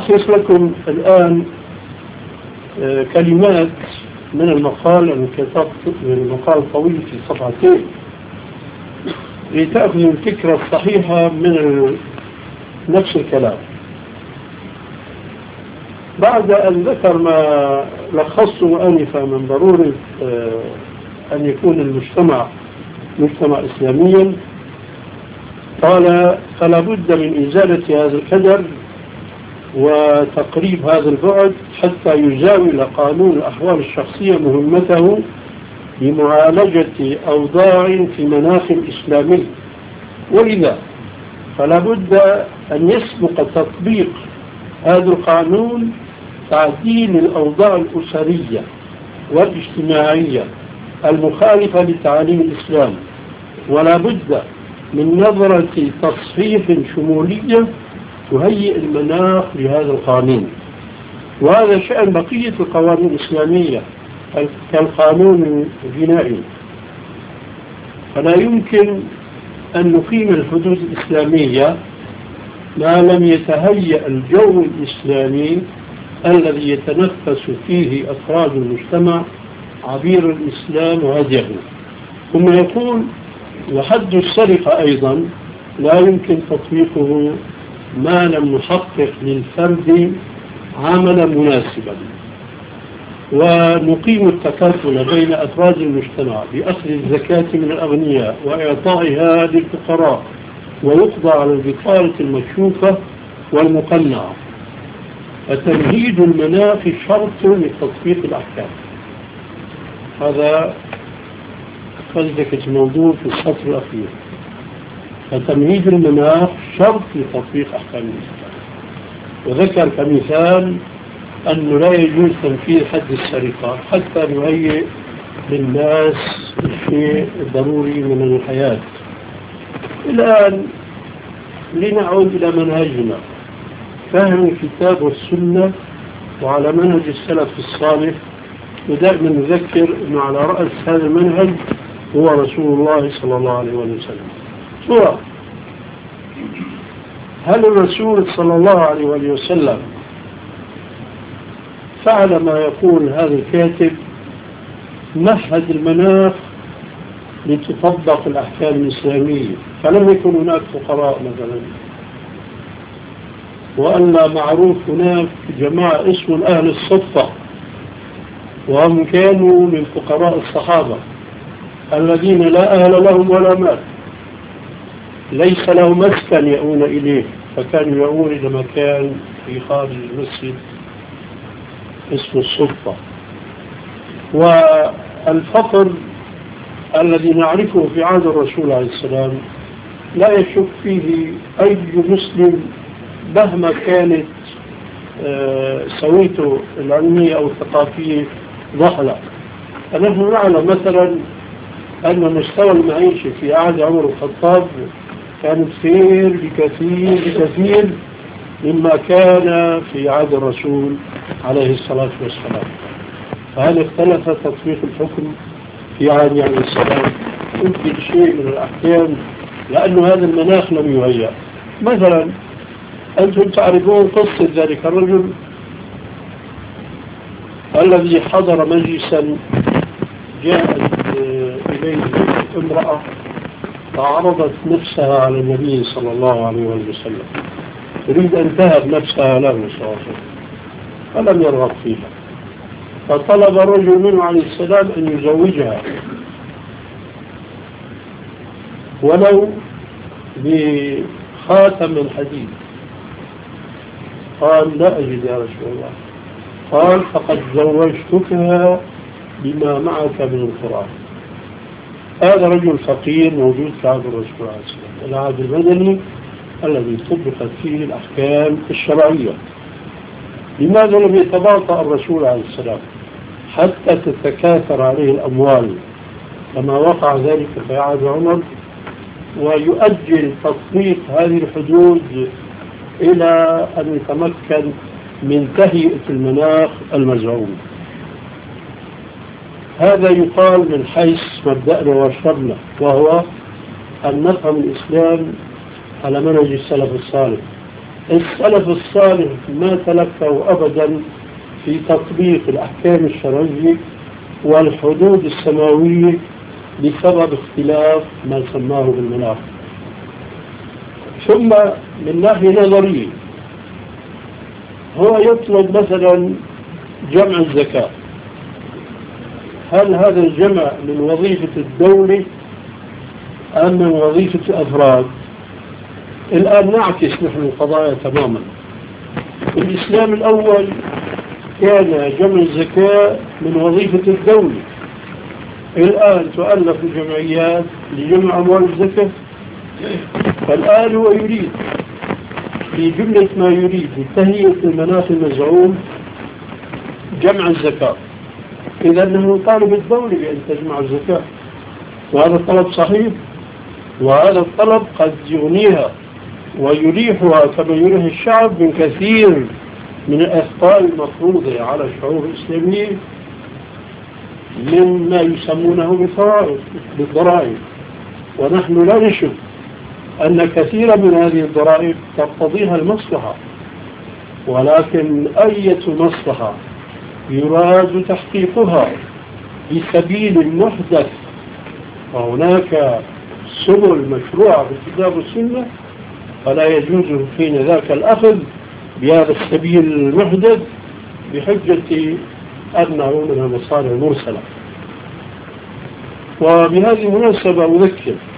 سألخص لكم الآن كلمات من المقال. أنا كتبت المقال طويل في صفحتين لتأخذوا الفكرة الصحيحة من نفس الكلام. بعد أن ذكر ما لخصته آنفا من ضرورة أن يكون المجتمع مجتمع إسلاميا، قال فلا بد من إزالة هذا الكدر وتقريب هذا البعد حتى يزاول قانون الأحوال الشخصية مهمته بمعالجة أوضاع في مناخ إسلامي، ولذا فلا بد أن يسبق تطبيق هذا القانون تعديل الأوضاع الأسرية والاجتماعية المخالفة لتعاليم الإسلام، ولا بد من نظرة تصحيح شمولية تهيئ المناخ لهذا القانون. وهذا شأن بقية القوانين الإسلامية كالقانون الجنائي. فلا يمكن أن نقيم الحدود الإسلامية ما لم يتهيأ الجو الإسلامي الذي يتنفس فيه أفراد المجتمع عبير الإسلام وهديه. ثم يقول وحد السرقة أيضا لا يمكن تطبيقه ما لم نحقق للفرد عملا مناسبا، ونقيم التكافل بين أفراد المجتمع بأخذ الزكاة من الأغنياء وإعطائها للفقراء، ويقضى على البطالة المكشوفة والمقنعة. فتمهيد المناخ شرط لتطبيق الأحكام. هذا فلذلك الموضوع في السطر الأخير. فتمهيد المناخ شرط لتطبيق أحكام الإسلام. وذكر كمثال أنه لا يجوز تنفيذ حد السرقة حتى نهيئ للناس الشيء الضروري من الحياة. الآن لنعود إلى منهجنا، فهم الكتاب والسنة وعلى منهج السلف الصالح. ودائما نذكر أنه على رأس هذا المنهج هو رسول الله صلى الله عليه وسلم. سورة: هل الرسول صلى الله عليه وسلم فعل ما يقول هذا الكاتب، مهد المناخ لتطبق الأحكام الإسلامية، فلم يكن هناك فقراء مثلا، وأن معروف هناك جماعة اسم أهل الصفة وهم كانوا من فقراء الصحابة الذين لا أهل لهم ولا مال، ليس لهم مسكن يأون إليه، فكانوا يأون إلى مكان في خارج المسجد اسم الصفة. والفقر الذي نعرفه في عهد الرسول عليه السلام لا يشك فيه أي مسلم مهما كانت سويته العلمية أو الثقافية ضحلة. فنحن نعلم مثلا أن مستوى المعيشة في عهد عمر الخطاب كان خير بكثير مما كان في عهد الرسول عليه الصلاة والسلام. فهل اختلف تطبيق الحكم في عهد عليه السلام؟ يمكن شيء من الأحكام لأن هذا المناخ لم يهيأ. مثلا أنتم تعرفون قصة ذلك الرجل الذي حضر مجلسا جاءت إليه امرأة فعرضت نفسها على النبي صلى الله عليه وسلم، تريد أن تهب نفسها له صلى الله عليه وسلم، فلم يرغب فيها، فطلب الرجل منه عليه السلام أن يزوجها ولو بخاتم الحديد. قال لا أجد يا رسول الله. قال فقد زوجتكها بما معك من القرآن. هذا رجل فقير موجود في عهد الرسول عليه السلام، العهد المدني الذي طبقت فيه الأحكام الشرعية. لماذا لم يتباطأ الرسول عليه السلام حتى تتكاثر عليه الأموال كما وقع ذلك في عهد عمر، ويؤجل تطبيق هذه الحدود إلى أن يتمكن من تهيئة المناخ المزعوم؟ هذا يقال من حيث مبدأنا وشرنا، وهو أن نفهم الإسلام على منهج السلف الصالح. السلف الصالح ما تلفوا أبدا في تطبيق الأحكام الشرعية والحدود السماوية بسبب اختلاف ما سماه بالمناخ. ثم من ناحية نظرية هو يطلب مثلا جمع الزكاة، هل هذا الجمع من وظيفة الدولة أم من وظيفة الأفراد؟ الآن نعكس نحن القضايا تماما. الإسلام الأول كان جمع الزكاة من وظيفة الدولة، الآن تؤلف جمعيات لجمع أموال الزكاة، فالآن هو يريد في جملة ما يريد بتهيئة المناخ المزعوم جمع الزكاة، إذا أنه طالب الدولة بأن تجمع الزكاة، وهذا الطلب صحيح، وهذا الطلب قد يغنيها ويريحها كما يريح الشعب من كثير من الأخطاء المفروضة على الشعوب الإسلامية مما يسمونه بالضرائب. ونحن لا نشك أن كثيرا من هذه الضرائب تقتضيها المصلحة، ولكن أية مصلحة يراد تحقيقها بسبيل محدث، وهناك سبل مشروعة في الكتاب والسنة، فلا يجوز حين ذاك الأخذ بهذا السبيل المحدث بحجة أنه من المصالح المرسلة. وبهذه المناسبة أذكر